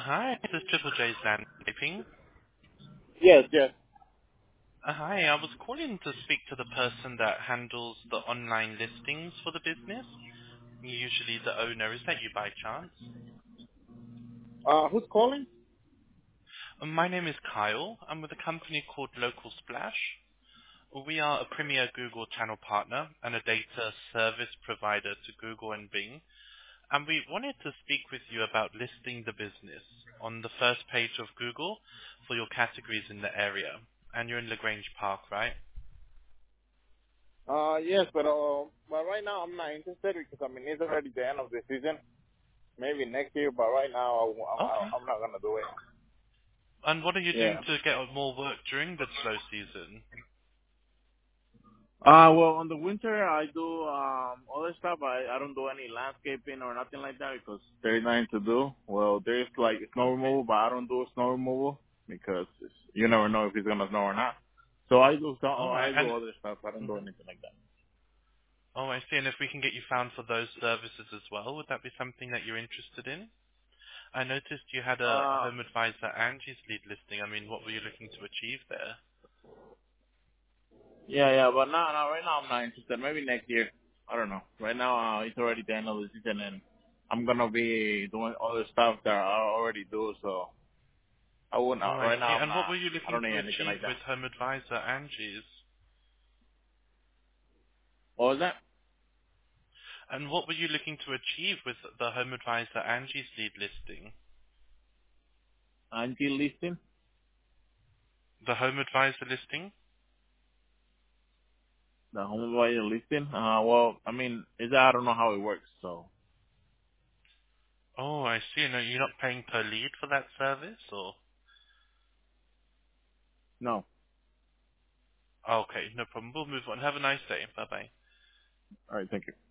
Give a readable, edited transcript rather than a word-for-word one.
Hi, this is Triple J's landscaping. Yes, yes. Hi, I was calling to speak to the person that handles the online listings for the business. Usually the owner. Is that you by chance? Who's calling? My name is Kyle. I'm with a company called Local Splash. We are a premier Google channel partner and a data service provider to Google and Bing. And we wanted to speak with you about listing the business on the first page of Google for your categories in the area. And you're in Lagrange Park, right? Yes, but right now I'm not interested because I mean it's already the end of the season. Maybe next year, but right now Okay. I'm not gonna do it. And what are you doing Yeah. to get more work during the slow season? Well, on the winter I do other stuff. I don't do any landscaping or nothing like that because there's nothing to do. Well, there's like snow removal, but I don't do snow removal because you never know if it's gonna snow or not. So All right. I do And other stuff. I don't do mhm. anything like that. Oh, I see. And if we can get you found for those services as well, would that be something that you're interested in? I noticed you had a Uh, home advisor Angie's lead listing. I mean, what were you looking to achieve there? Yeah, but no, right now I'm not interested. Maybe next year. I don't know. Right now, it's already the end of the season, and I'm gonna be doing other stuff that I already do. So I wouldn't. Oh, I Right see. now, I'm And what not. were you I looking don't need to anything achieve like with that. home advisor Angie's? What was that? And what were you looking to achieve with the home advisor Angie's lead listing? Anti listing, The home advisor listing? the home buyer listing. Well, I mean, I don't know how it works. So Oh, I see. No, you're not paying per lead for that service, or? no. Okay, no problem. We'll move on. Have a nice day. Bye-bye. All right, thank you.